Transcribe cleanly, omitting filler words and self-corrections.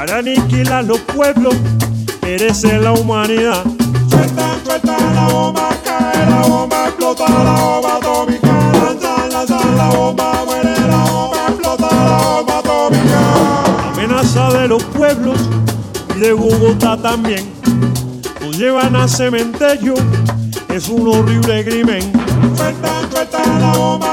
para aniquilar los pueblos, perece la humanidad. Suelta, suelta la bomba, cae la bomba, explota la bomba atómica. Lanzan, lanzan la bomba, muere la bomba, explota la bomba atómica. Amenaza de los pueblos y de Bogotá también. Nos llevan a cementerio, es un horrible crimen. Suelta, suelta la bomba,